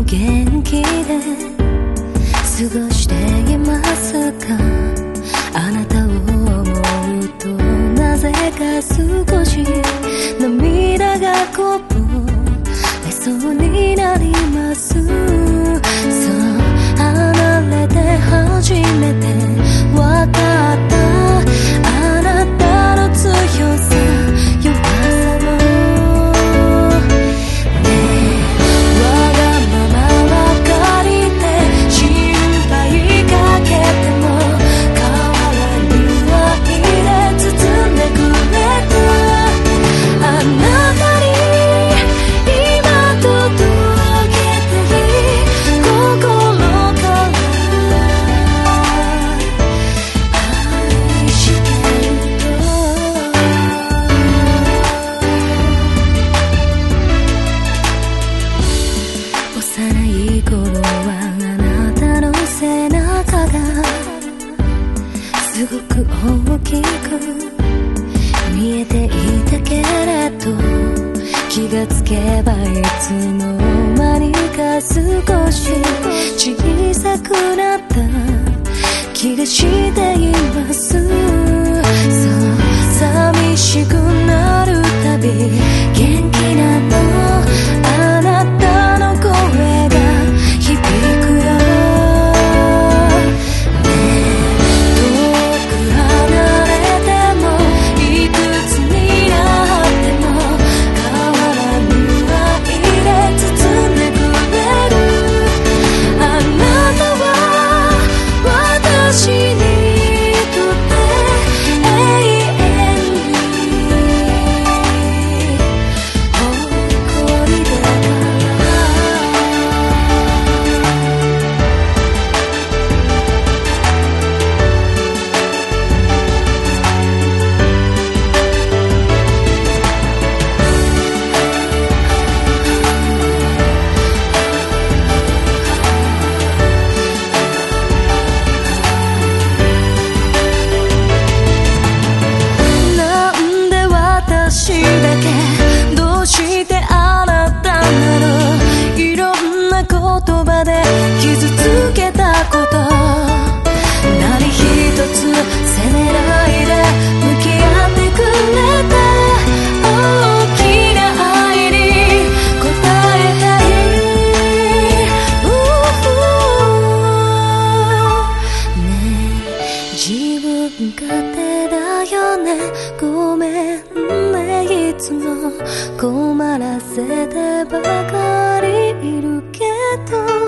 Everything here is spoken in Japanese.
元気で過ごしていますか？あなたを思うとなぜか少し涙がこぼれそうになります。そう離れて初めてわかったあなたの強さ弱さもねえわがままばかりで心配かけても代わらに愛で包んでくれたあなたに今届けたい心から愛してると幼い頃はあなたの背中がすごく大きく見えていたけれど気がつけばいつの間にか少し小さくなった気がしています。そう寂しくなるたび元気なのあなたの声が響くよねえ遠く離れてもいくつになっても変わらぬ愛で包んでくれるあなたは私にとって永遠に誇りだなんで私だけどうしてあなたなのいろんな言葉で傷つけたこと何一つ責めないで向き合ってくれた大きな愛に応えたいねえ自分勝手だよねごめんねいつも困らせてばかりいるけど